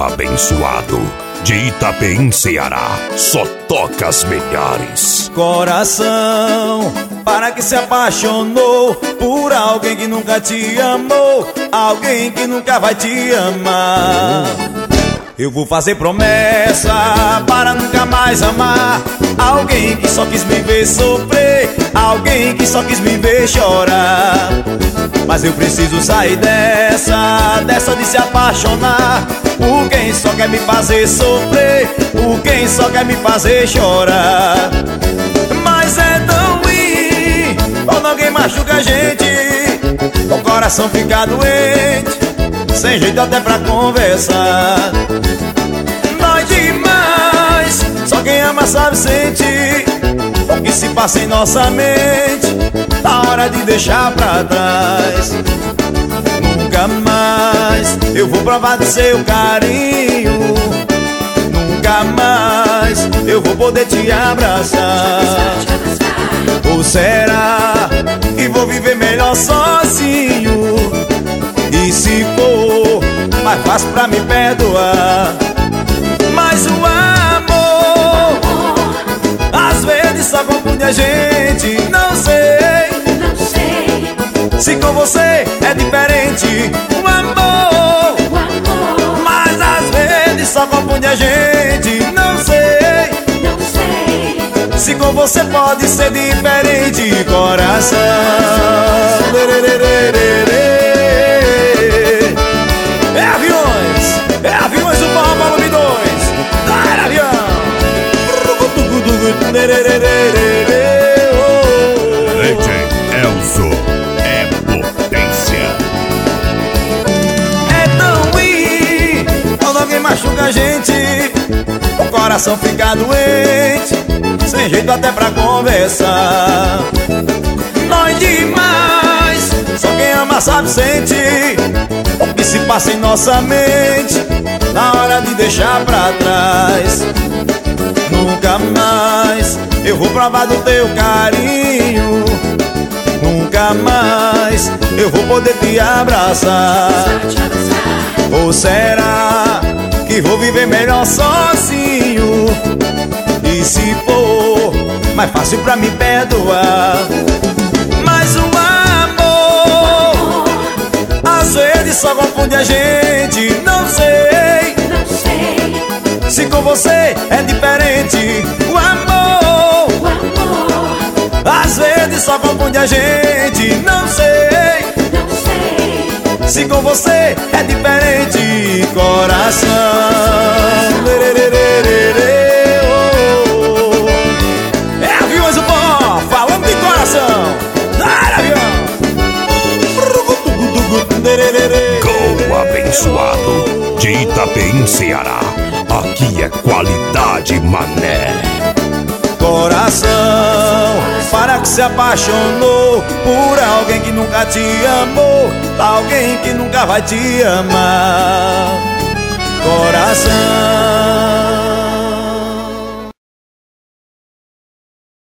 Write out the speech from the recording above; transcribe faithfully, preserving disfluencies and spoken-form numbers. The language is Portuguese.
abençoado de Itapeim, Ceará, só toca as melhores. Coração, para que se apaixonou por alguém que nunca te amou, alguém que nunca vai te amar. Eu vou fazer promessa para nunca mais amar alguém que só quis me ver sofrer, alguém que só quis me ver chorar. Mas eu preciso sair dessa, dessa de se apaixonar por quem só quer me fazer sofrer, por quem só quer me fazer chorar. Mas é tão ruim quando alguém machuca a gente, o coração fica doente, sem jeito até pra conversar. Dói demais, só quem ama sabe sentir o que se passa em nossa mente, tá hora de deixar pra trás. Nunca mais eu vou provar do seu carinho, nunca mais eu vou poder te abraçar. Ou será que vou viver melhor sozinho? E se for mais fácil pra me perdoar? Mas o amor às vezes só confunde a gente. Não sei, não sei se com você é diferente. O amor, o amor, mas às vezes só confunde a gente. Não sei, não sei se com você pode ser diferente. Coração, é aviões, é aviões do Forró Volume dois. Vai, avião. D J Elzo é potência. É tão ruim quando alguém machuca a gente, o coração fica doente, sem jeito até pra conversar. Dói demais, só quem ama sabe sentir o que se passa em nossa mente, na hora de deixar pra trás. Nunca mais eu vou provar do teu carinho, nunca mais eu vou poder te abraçar. Ou será que vou viver melhor sozinho? E se for mais fácil pra me perdoar? Mas o amor às vezes só confunde a gente. Não sei, não sei se com você é diferente. O amor, o amor, às vezes só confunde a gente. Não sei, não sei se com você é diferente. Coração, é aviões do Forró, falando de coração. Vai, avião. Gol abençoado de Itapeim, Ceará, aqui é qualidade, mané. Coração, para que se apaixonou por alguém que nunca te amou, alguém que nunca vai te amar. Coração.